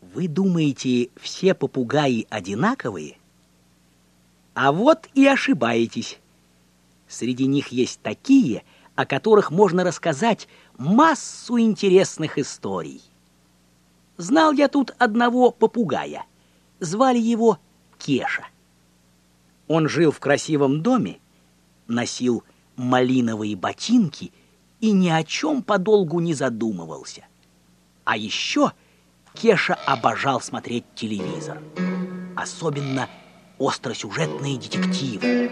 Вы думаете, все попугаи одинаковые? А вот и ошибаетесь. Среди них есть такие, о которых можно рассказать массу интересных историй. Знал я тут одного попугая. Звали его Кеша. Он жил в красивом доме, носил малиновые ботинки и ни о чем подолгу не задумывался. А еще Кеша обожал смотреть телевизор, особенно остросюжетные детективы.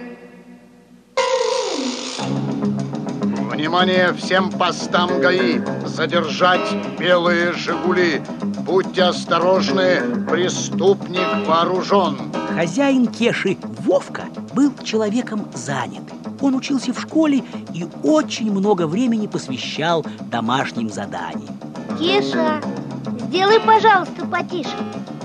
Внимание всем постам ГАИ! Задержать белые «Жигули». Будьте осторожны, преступник вооружен. Хозяин Кеши, Вовка, был человеком занят. Он учился в школе и очень много времени посвящал домашним заданиям. Кеша, сделай, пожалуйста, потише.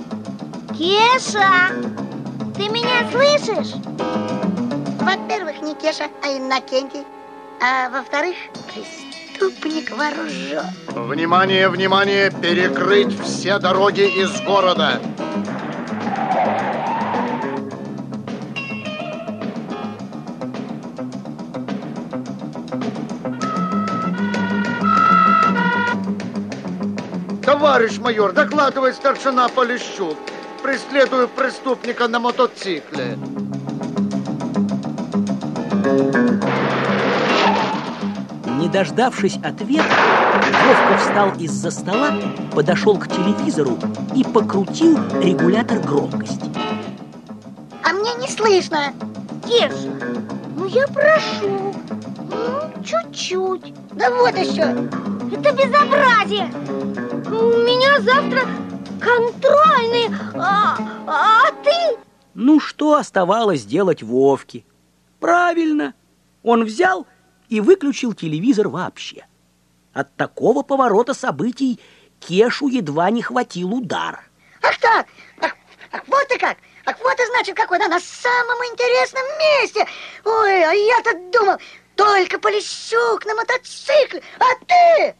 Кеша, ты меня слышишь? Во-первых, не Кеша, а Иннокентий. А во-вторых, преступник вооружен. Внимание, внимание! Перекрыть все дороги из города. Товарищ майор, докладывает старшина Полищук. Преследую преступника на мотоцикле. Не дождавшись ответа, Вовка встал из-за стола, подошел к телевизору и покрутил регулятор громкости. А мне не слышно. Кеша, ну я прошу, чуть-чуть. Да вот еще. Это безобразие. У меня завтра контрольный, а ты? Ну, что оставалось делать Вовке? Правильно, он взял и выключил телевизор вообще. От такого поворота событий Кешу едва не хватил удар. Ах так! Ах, вот и как! Ах, вот и значит, какой, да, на самом интересном месте! Ой, а я-то думал, только Полищук на мотоцикле, а ты...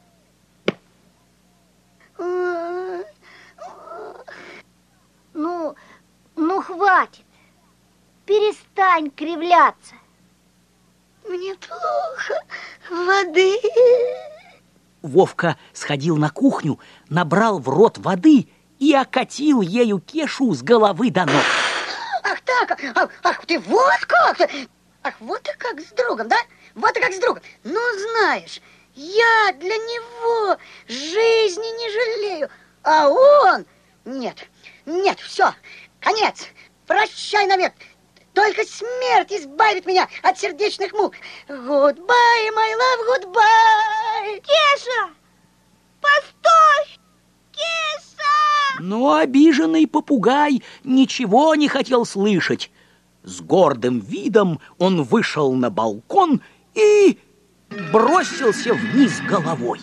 Ну, хватит. Перестань кривляться. Мне плохо. Воды. Вовка сходил на кухню, набрал в рот воды и окатил ею Кешу с головы до ног. Ах так, ах ты вот как! Ах, вот и как с другом, да? Вот и как с другом. Ну, знаешь, я для него жизни не жалею, а он... Нет, все, конец, прощай навек. Только смерть избавит меня от сердечных мук. Goodbye, my love, goodbye. Кеша, постой! Кеша! Но обиженный попугай ничего не хотел слышать. С гордым видом он вышел на балкон и бросился вниз головой.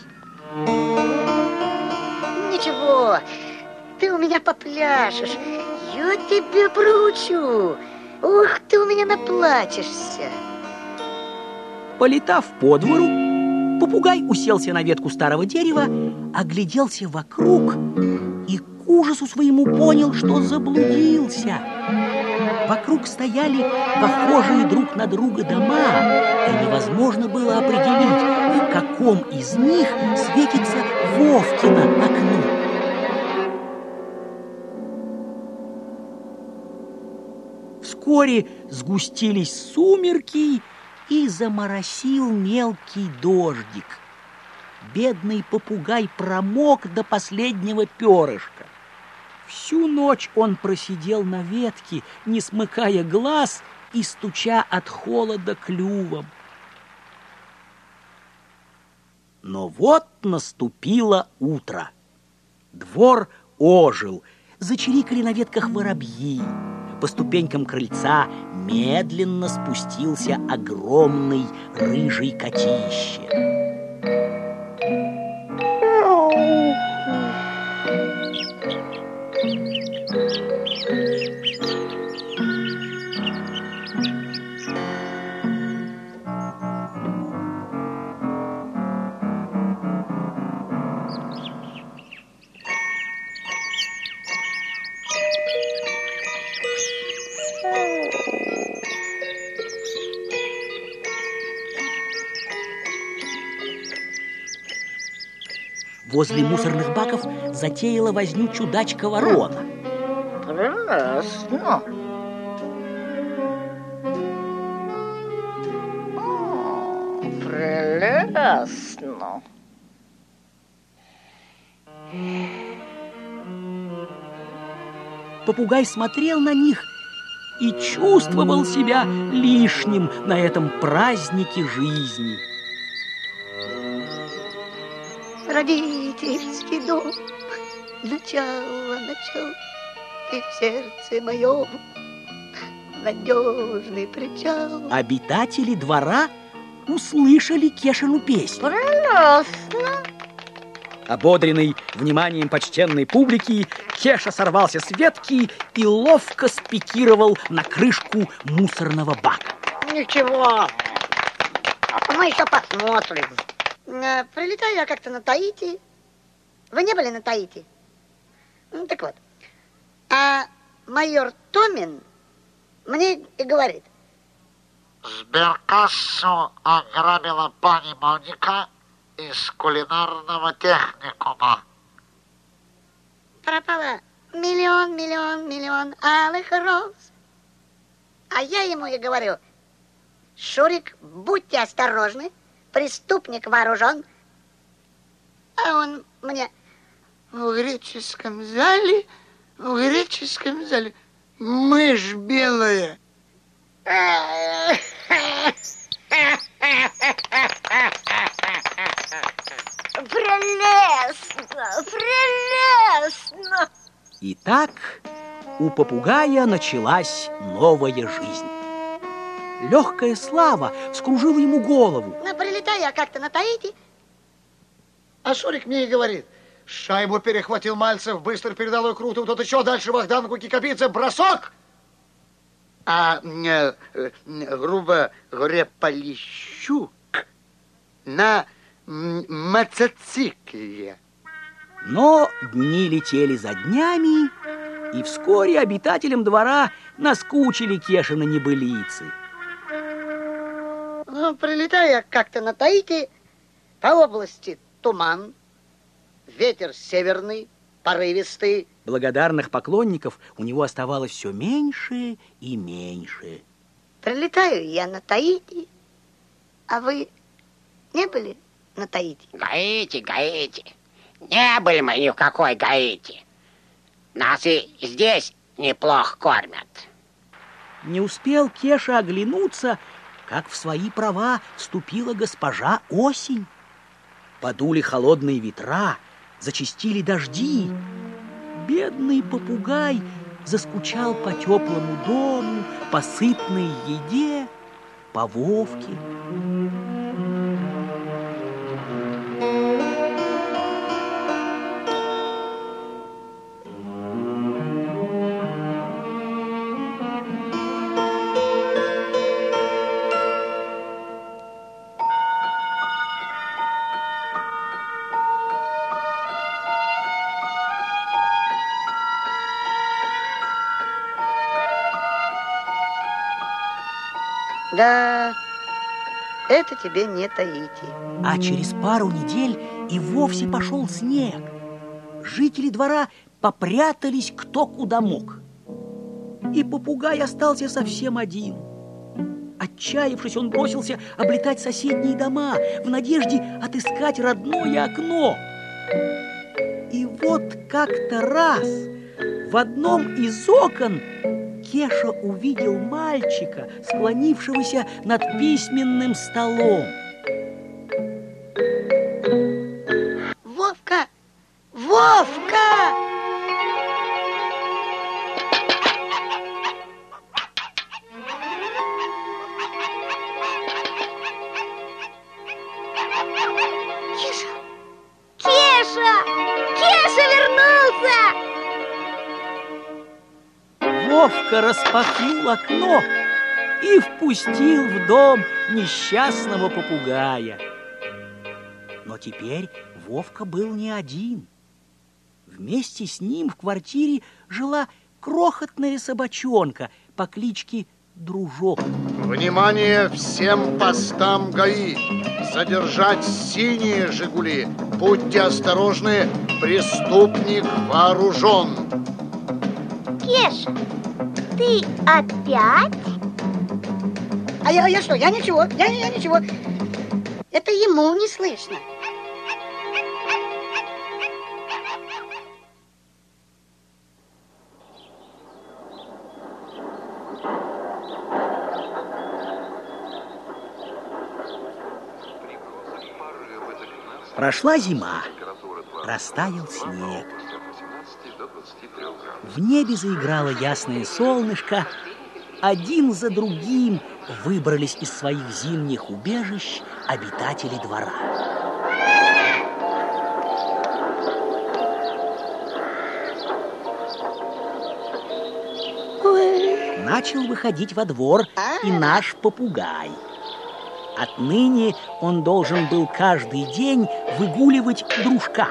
Ничего, ты у меня попляшешь. Я тебе проучу. Ух, ты у меня наплачешься. Полетав по двору, попугай уселся на ветку старого дерева, огляделся вокруг и к ужасу своему понял, что заблудился. Вокруг стояли похожие друг на друга дома, и невозможно было определить, в каком из них светится Вовкино окно. Вскоре сгустились сумерки и заморосил мелкий дождик. Бедный попугай промок до последнего перышка. Всю ночь он просидел на ветке, не смыкая глаз и стуча от холода клювом. Но вот наступило утро. Двор ожил, зачирикали на ветках воробьи. По ступенькам крыльца медленно спустился огромный рыжий котище. Возле мусорных баков затеяла возню чудачка-ворона. Прекрасно. Прелестно. Попугай смотрел на них и чувствовал себя лишним на этом празднике жизни. Родительский дом, начало, ты в сердце моем надежный причал. Обитатели двора услышали Кешину песню. Прекрасно. Ободренный вниманием почтенной публики, Кеша сорвался с ветки и ловко спикировал на крышку мусорного бака. Ничего, мы еще посмотрим. Прилетаю я как-то на Таити. Вы не были на Таити? Ну, так вот. А майор Томин мне и говорит. Сберкассу ограбила пани Моника из кулинарного техникума. Пропало миллион алых роз. А я ему и говорю: Шурик, будьте осторожны, преступник вооружен. А он мне: в греческом зале, мышь белая. Прелестно. Итак, у попугая началась новая жизнь. Легкая слава вскружила ему голову. Прилетаю я как-то на Таити. А Шурик мне и говорит: шайбу перехватил Мальцев, быстро передал ее Круту, тот еще дальше Богданку Кикабидзе, бросок! А грубо говоря, Полищук на мотоцикле. Но дни летели за днями, и вскоре обитателям двора наскучили Кешины небылицы. Прилетаю я как-то на Таити, по области туман, ветер северный, порывистый. Благодарных поклонников у него оставалось все меньше и меньше. Прилетаю я на Таити, а вы не были на Таити? Гаити. Не были мы ни в какой Гаити. Нас и здесь неплохо кормят. Не успел Кеша оглянуться, как в свои права вступила госпожа Осень. Подули холодные ветра, зачастили дожди. Бедный попугай заскучал по теплому дому, по сытной еде, по Вовке. Да, это тебе не Таити. А через пару недель и вовсе пошел снег. Жители двора попрятались кто куда мог. И попугай остался совсем один. Отчаявшись, он бросился облетать соседние дома в надежде отыскать родное окно. И вот как-то раз в одном из окон Кеша увидел мальчика, склонившегося над письменным столом. Вовка! Вовка! Кеша! Кеша! Кеша вернулся! Вовка распахнул окно и впустил в дом несчастного попугая. Но теперь Вовка был не один. Вместе с ним в квартире жила крохотная собачонка по кличке Дружок. Внимание всем постам ГАИ! задержать синие «Жигули». Будьте осторожны, преступник вооружен. Кеша, ты опять? А я что? Я ничего. Я ничего. Это ему не слышно. Прошла зима, растаял снег. В небе заиграло ясное солнышко. Один за другим выбрались из своих зимних убежищ обитатели двора. Начал выходить во двор и наш попугай. Отныне он должен был каждый день выгуливать дружка.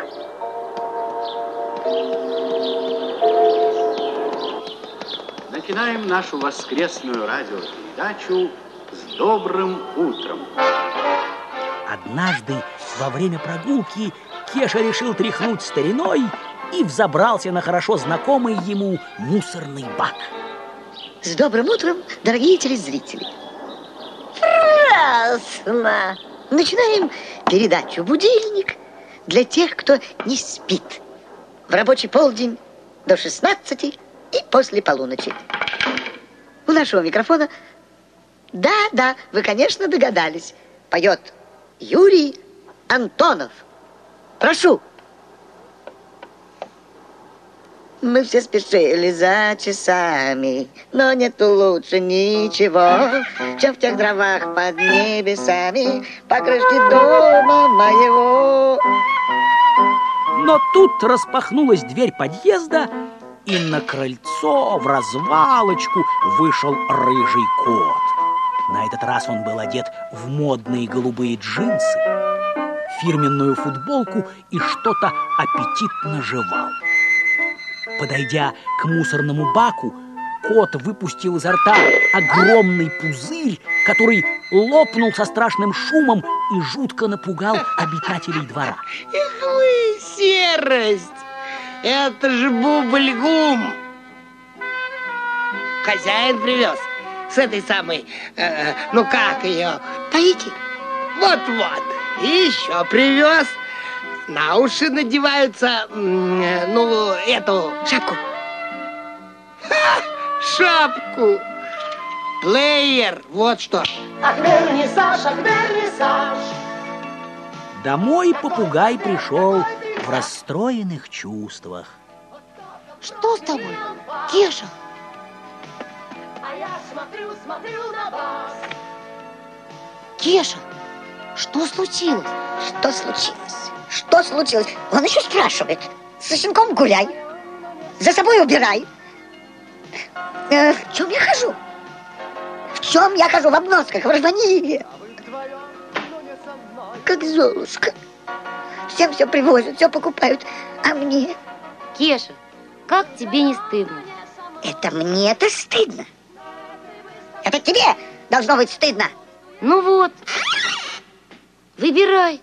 Начинаем нашу воскресную радиопередачу с добрым утром. Однажды во время прогулки Кеша решил тряхнуть стариной и взобрался на хорошо знакомый ему мусорный бак. С добрым утром, дорогие телезрители. Прекрасно. Начинаем передачу «Будильник» для тех, кто не спит. В рабочий полдень до 16 и после полуночи. У нашего микрофона, да, вы, конечно, догадались, поет Юрий Антонов. Прошу. Мы все спешили за часами, но нету лучше ничего, чем в тех дровах под небесами по крышке дома моего. Но тут распахнулась дверь подъезда, и на крыльцо в развалочку вышел рыжий кот. На этот раз он был одет в модные голубые джинсы, фирменную футболку и что-то аппетитно жевал. Подойдя к мусорному баку, кот выпустил изо рта огромный пузырь, который лопнул со страшным шумом и жутко напугал обитателей двора. Эх вы, серость! Это же бубль-гум! Хозяин привез с этой самой, ну как ее? Таити? Вот-вот. И еще привез. На уши надеваются, ну, эту... Шапку. Ха! Шапку. Плеер, вот что. Ах, вернисаж, ах, вернисаж. Домой попугай пришел в расстроенных чувствах. Что с тобой, Кеша? А я смотрю на вас. Кеша, что случилось? Что случилось? Что случилось? Он еще спрашивает. Со щенком гуляй. За собой убирай. В чем я хожу? В чем я хожу? В обносках, в рванье. Как Золушка. Всем все привозят, все покупают. А мне? Кеша, как тебе не стыдно? Это мне-то стыдно. Это тебе должно быть стыдно. Ну вот, выбирай.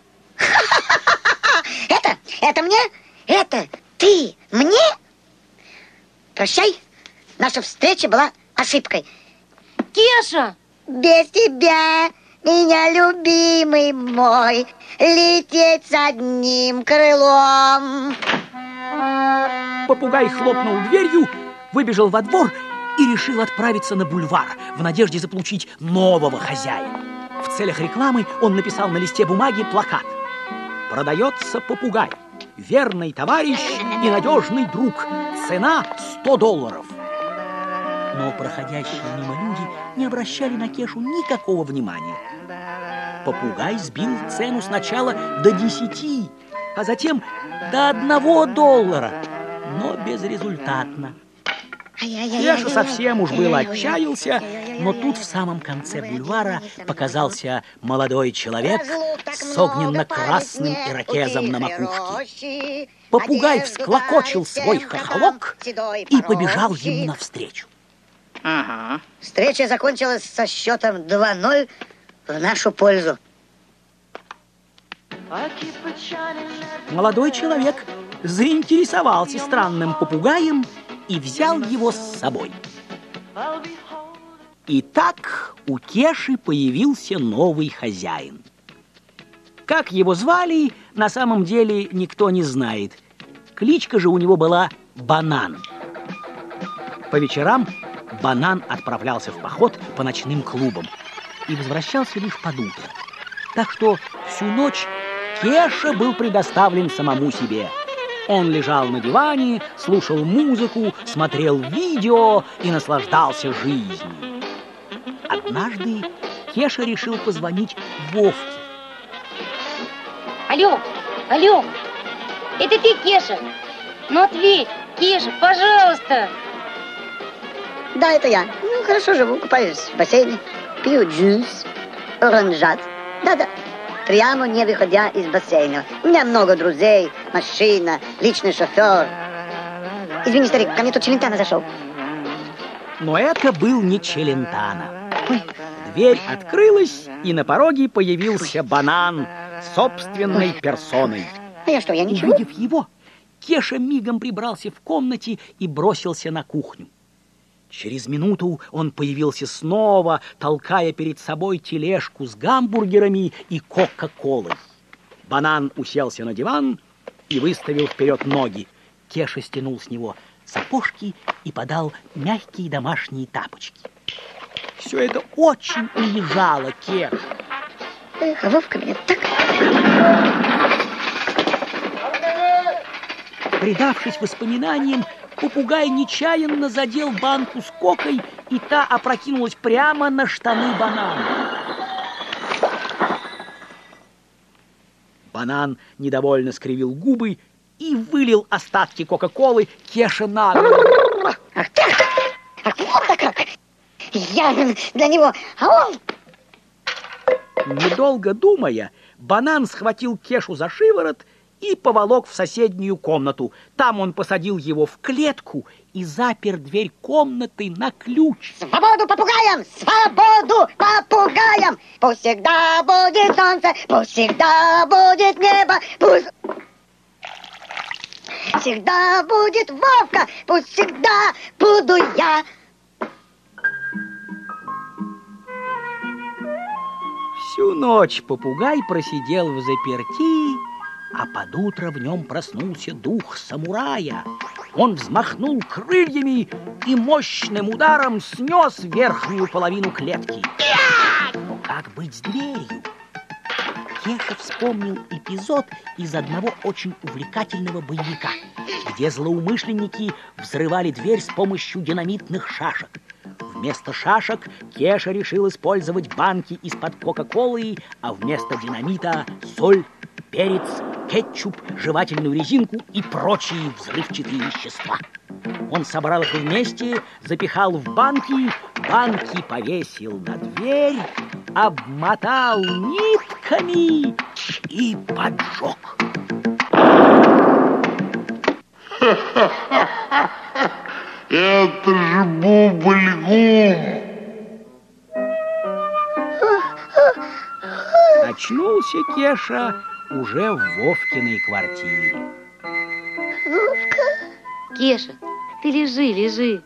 Это мне? Это ты мне? Прощай, наша встреча была ошибкой. Кеша! Без тебя, меня любимый мой, лететь с одним крылом. Попугай хлопнул дверью, выбежал во двор и решил отправиться на бульвар в надежде заполучить нового хозяина. В целях рекламы он написал на листе бумаги плакат: «Продается попугай, верный товарищ и надежный друг. Цена $100». Но проходящие мимо люди не обращали на Кешу никакого внимания. Попугай сбил цену сначала до 10, а затем до $1, но безрезультатно. Кеша совсем уж было отчаялся, но тут в самом конце бульвара показался молодой человек с огненно-красным ирокезом на макушке. Попугай всклокочил свой хохолок и побежал ему навстречу. Ага. Встреча закончилась со счетом 2-0 в нашу пользу. Молодой человек заинтересовался странным попугаем и взял его с собой. И так у Кеши появился новый хозяин. Как его звали, на самом деле никто не знает. Кличка же у него была Банан. По вечерам Банан отправлялся в поход по ночным клубам и возвращался лишь под утро. Так что всю ночь Кеша был предоставлен самому себе. Он лежал на диване, слушал музыку, смотрел видео и наслаждался жизнью. Однажды Кеша решил позвонить Вовке. Алло, алло, это ты, Кеша? Ну ответь, Кеша, пожалуйста. Да, это я. Ну, хорошо живу, купаюсь в бассейне, пью джус, оранжат. Да-да, прямо не выходя из бассейна. У меня много друзей, машина, личный шофер. Извини, старик, ко мне тут Челентано зашел. Но это был не Челентано. Дверь открылась, и на пороге появился Банан собственной персоной. А я что, я ничего? Увидев его, Кеша мигом прибрался в комнате и бросился на кухню. Через минуту он появился снова, толкая перед собой тележку с гамбургерами и кока-колой. Банан уселся на диван и выставил вперед ноги. Кеша стянул с него сапожки и подал мягкие домашние тапочки. Все это очень унижало Кешу. Эх, Вовка меня так... Предавшись воспоминаниям, попугай нечаянно задел банку с кокой, и та опрокинулась прямо на штаны Банана. Банан недовольно скривил губы и вылил остатки кока-колы Кеше на голову. Ах ты! Ах, вот как! Я для него... А он... Недолго думая, Банан схватил Кешу за шиворот и поволок в соседнюю комнату. Там он посадил его в клетку и запер дверь комнаты на ключ. Свободу попугаям! Свободу попугаям! Пусть всегда будет солнце, пусть всегда будет небо, пусть... Всегда будет Вовка, пусть всегда буду я. Всю ночь попугай просидел в заперти, а под утро в нем проснулся дух самурая. Он взмахнул крыльями и мощным ударом снес верхнюю половину клетки. Но как быть с дверью? Кеша вспомнил эпизод из одного очень увлекательного боевика, где злоумышленники взрывали дверь с помощью динамитных шашек. Вместо шашек Кеша решил использовать банки из-под кока-колы, а вместо динамита соль, перец, кетчуп, жевательную резинку и прочие взрывчатые вещества. Он собрал их вместе, запихал в банки, банки повесил на дверь, обмотал нитками и поджег. Это же бубльгум. Очнулся Кеша уже в Вовкиной квартире. Вовка? Кеша, ты лежи, лежи.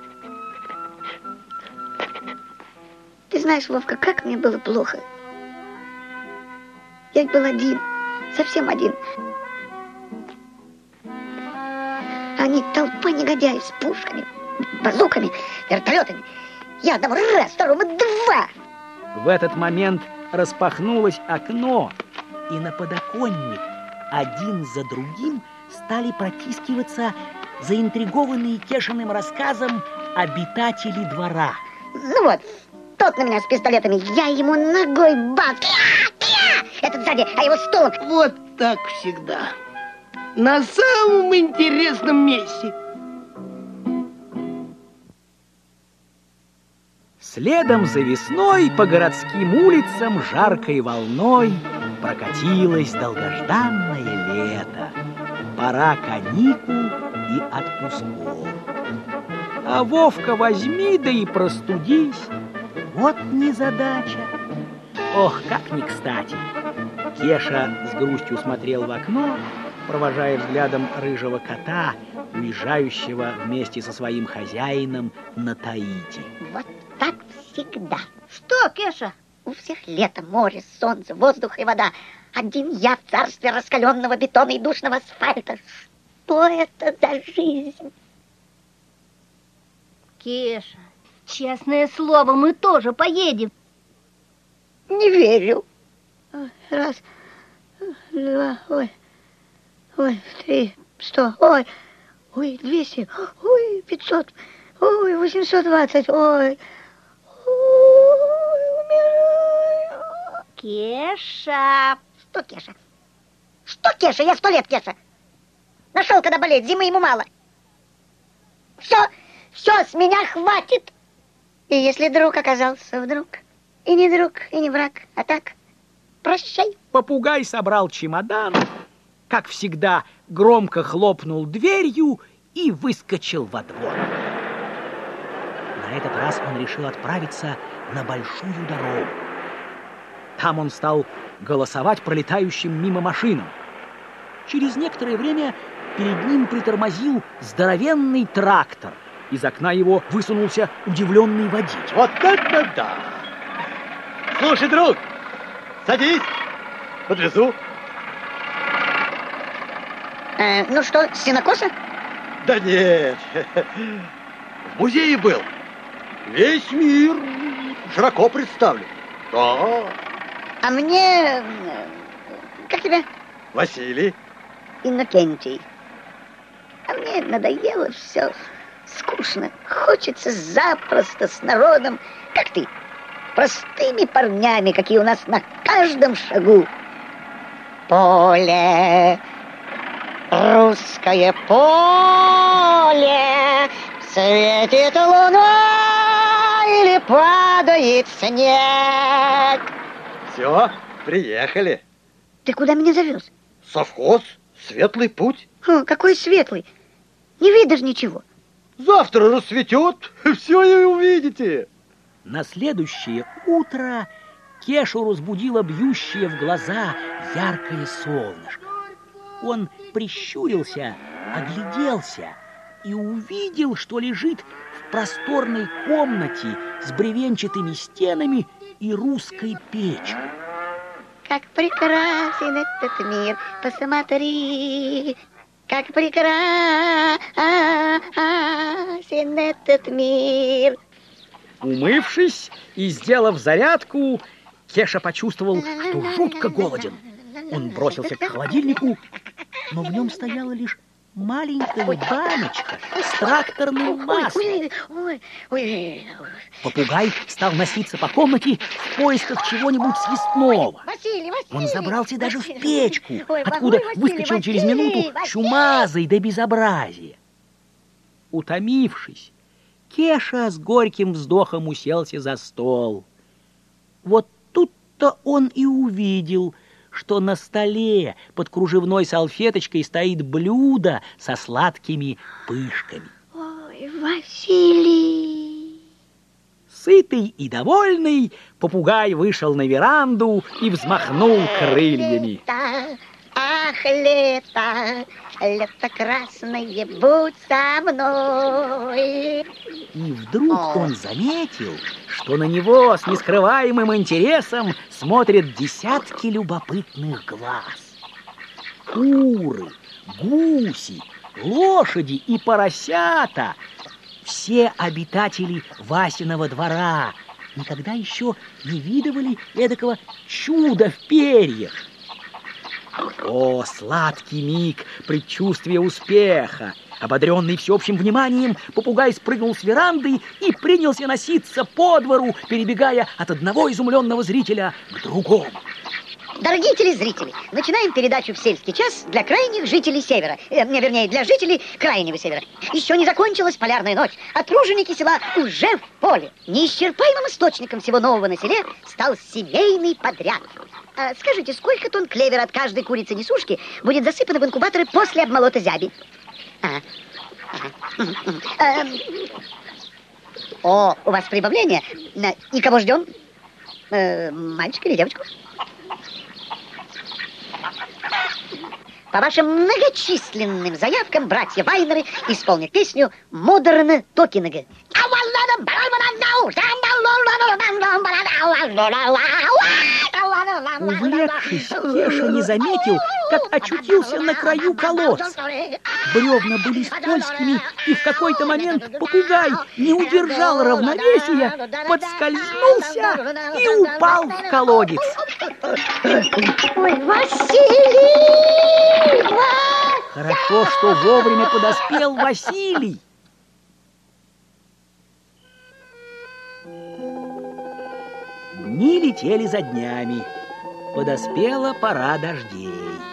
Ты знаешь, Вовка, как мне было плохо. Я ведь был один, совсем один. Они толпа негодяев с пушками, базуками, вертолетами. Я одного раз, второго два. В этот момент распахнулось окно, и на подоконник один за другим стали протискиваться заинтригованные Кешиным рассказом обитатели двора. Ну вот, тот на меня с пистолетами, я ему ногой бац. Этот сзади, а его стулом. Вот так всегда. На самом интересном месте. Следом за весной по городским улицам жаркой волной прокатилось долгожданное лето. Пора каникул и отпусков. А Вовка возьми да и простудись. Вот незадача. Ох, как не кстати. Кеша с грустью смотрел в окно, провожая взглядом рыжего кота, уезжающего вместе со своим хозяином на Таити. Вот так всегда. Что, Кеша? У всех лето, море, солнце, воздух и вода. Один я в царстве раскаленного бетона и душного асфальта. Что это за жизнь? Кеша, честное слово, мы тоже поедем. Не верю. Раз, два, ой, 3, 100, ой, 200, ой, 500, ой, 820, ой, умираю. Кеша. Что, Кеша? Что, Кеша? Я 100 лет, Кеша. Нашел, когда болеть, зимы ему мало. Все, с меня хватит. И если друг оказался вдруг, и не друг, и не враг, а так, прощай. Попугай собрал чемодан, как всегда, громко хлопнул дверью и выскочил во двор. На этот раз он решил отправиться на большую дорогу. Там он стал голосовать пролетающим мимо машинам. Через некоторое время перед ним притормозил здоровенный трактор. Из окна его высунулся удивленный водитель. Вот это да! Слушай, друг, садись, подвезу. Ну что, сенокоса? Да нет, в музее был. Весь мир широко представлен. Да. А мне... Как тебя? Василий. Иннокентий. А мне надоело все. Скучно. Хочется запросто с народом, как ты. Простыми парнями, какие у нас на каждом шагу. Поле, русское поле, светит луна или падает снег. Все, приехали. Ты куда меня завез? Совхоз, светлый путь. Какой светлый? Не видишь ничего. Завтра рассветет, все и увидите. На следующее утро Кешу разбудило бьющее в глаза яркое солнышко. Он прищурился, огляделся и увидел, что лежит в просторной комнате с бревенчатыми стенами и русской печкой. Как прекрасен этот мир, посмотри, как прекрасен этот мир. Умывшись и сделав зарядку, Кеша почувствовал, что жутко голоден. Он бросился к холодильнику, но в нем стояла лишь маленькая баночка с тракторным маслом. Попугай стал носиться по комнате в поисках чего-нибудь съестного. Он забрался даже в печку, откуда выскочил через минуту чумазый до безобразия. Утомившись, Кеша с горьким вздохом уселся за стол. Вот тут-то он и увидел, что на столе под кружевной салфеточкой стоит блюдо со сладкими пышками. Ой, Василий! Сытый и довольный, попугай вышел на веранду и взмахнул крыльями. Ах, лето, лето красное, будь со мной. И вдруг он заметил, что на него с нескрываемым интересом смотрят десятки любопытных глаз. Куры, гуси, лошади и поросята — все обитатели Васиного двора никогда еще не видывали эдакого чуда в перьях. О, сладкий миг предчувствия успеха! Ободренный всеобщим вниманием, попугай спрыгнул с веранды и принялся носиться по двору, перебегая от одного изумленного зрителя к другому. Дорогие телезрители, начинаем передачу в сельский час для крайних жителей Севера. Вернее, для жителей Крайнего Севера. Еще не закончилась полярная ночь, а труженики села уже в поле. Неисчерпаемым источником всего нового на селе стал семейный подряд. Скажите, сколько тонн клевера от каждой курицы-несушки будет засыпано в инкубаторы после обмолота зяби? О, у вас прибавление. И кого ждем? Мальчика или девочку? по вашим многочисленным заявкам братья Вайнеры исполнят песню «Модерна Токинга». Увлекшись, Кеша не заметил, как очутился на краю колодца. Бревна были скользкими, и в какой-то момент попугай не удержал равновесия, подскользнулся и упал в колодец. Ой, Василий! Хорошо, что вовремя подоспел Василий. Дни летели за днями. Подоспела пора дождей.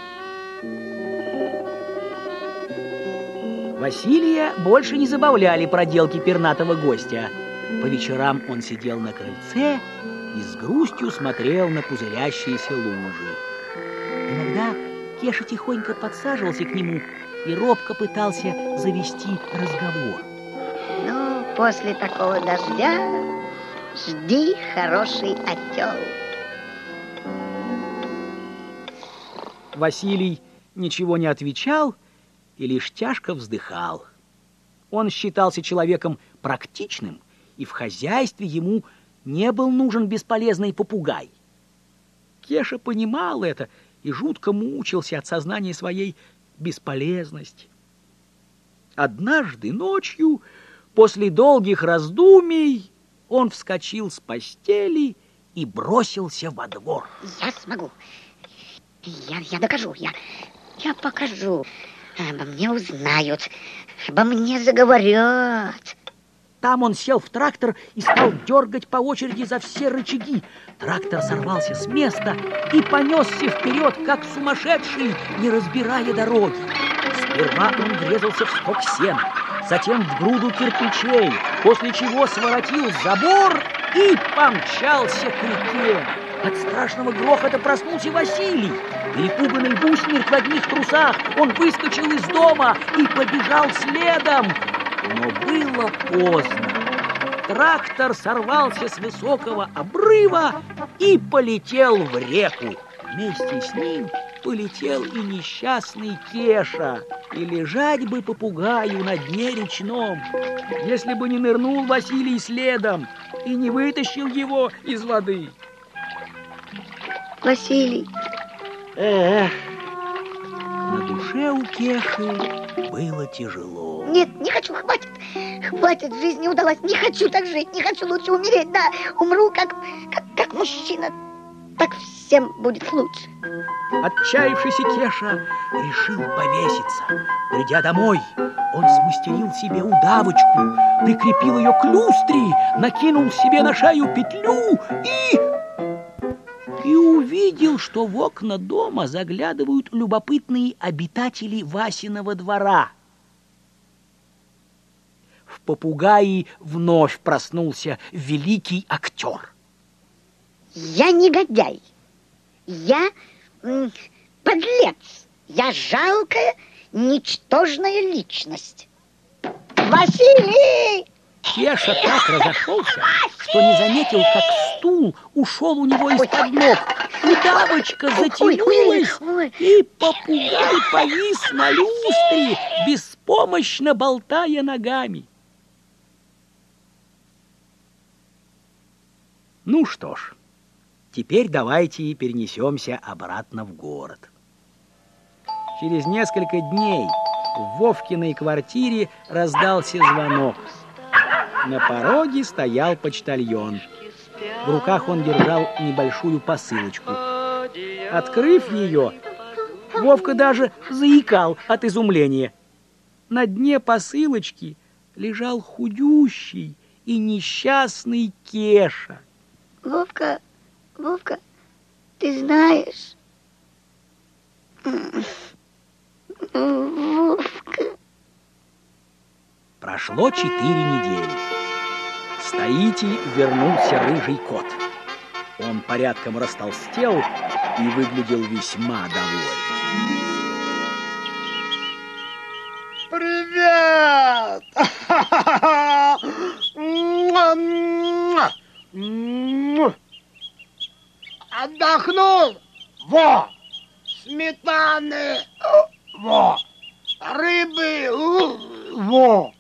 Василия больше не забавляли проделки пернатого гостя. По вечерам он сидел на крыльце и с грустью смотрел на пузырящиеся лужи. Иногда Кеша тихонько подсаживался к нему и робко пытался завести разговор. Ну, после такого дождя жди хороший отел. Василий ничего не отвечал и лишь тяжко вздыхал. Он считался человеком практичным, и в хозяйстве ему не был нужен бесполезный попугай. Кеша понимал это и жутко мучился от сознания своей бесполезности. Однажды ночью, после долгих раздумий, он вскочил с постели и бросился во двор. Я смогу. Я докажу. Я покажу. Обо мне узнают. Обо мне заговорят. Там он сел в трактор и стал дергать по очереди за все рычаги. Трактор сорвался с места и понесся вперед, как сумасшедший, не разбирая дороги. Сперва он врезался в сток сена, затем в груду кирпичей, после чего своротил забор и помчался к реке. От страшного грохота проснулся Василий. Перепуганный гусмирь в одних трусах, он выскочил из дома и побежал следом. Но было поздно. Трактор сорвался с высокого обрыва и полетел в реку. Вместе с ним полетел и несчастный Кеша. И лежать бы попугаю на дне речном, если бы не нырнул Василий следом и не вытащил его из воды. Василий. На душе у Кеши было тяжело. Нет, не хочу, хватит. Хватит, жизнь не удалась. Не хочу так жить, не хочу, лучше умереть. Да, умру как мужчина. Так всем будет лучше. Отчаявшийся Кеша решил повеситься. Придя домой, он смастерил себе удавочку, прикрепил ее к люстре, накинул себе на шею петлю и увидел, что в окна дома заглядывают любопытные обитатели Васиного двора. В попугае вновь проснулся великий актер. Я негодяй, я подлец, я жалкая, ничтожная личность. Василий! Кеша так разошелся, что не заметил, как стул ушел у него из-под ног. Удавочка затянулась, и попугай повис на люстре, беспомощно болтая ногами. Ну что ж, теперь давайте перенесемся обратно в город. Через несколько дней в Вовкиной квартире раздался звонок. На пороге стоял почтальон. В руках он держал небольшую посылочку. Открыв ее, Вовка даже заикал от изумления. На дне посылочки лежал худющий и несчастный Кеша. Вовка, ты знаешь... Вовка... Прошло 4 недели. С Таити вернулся рыжий кот. Он порядком растолстел и выглядел весьма доволен. Привет! Отдохнул? Во! Сметаны! Во! Рыбы! Во!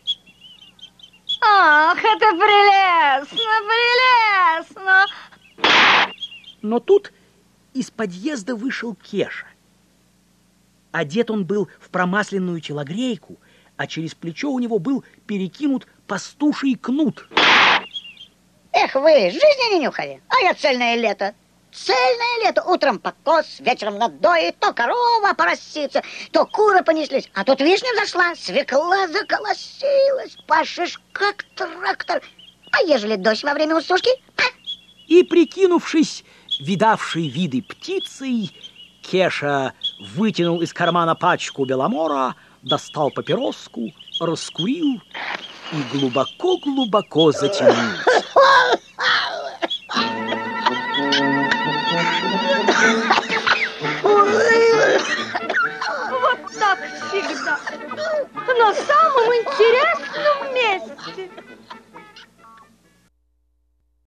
Ах, это прелестно, прелестно! Но тут из подъезда вышел Кеша. Одет он был в промасленную телогрейку, а через плечо у него был перекинут пастуший кнут. Эх вы, жизни не нюхали, а я цельное лето. Цельное лето. Утром покос, вечером надоит, то корова поросится, то куры понеслись. А тут вишня взошла, свекла заколосилась, пашешь как трактор. А ежели дождь во время усушки? И, прикинувшись видавшей виды птицей, Кеша вытянул из кармана пачку беломора, достал папироску, раскурил и глубоко-глубоко затянул. Вот так всегда. На самом интересном месте.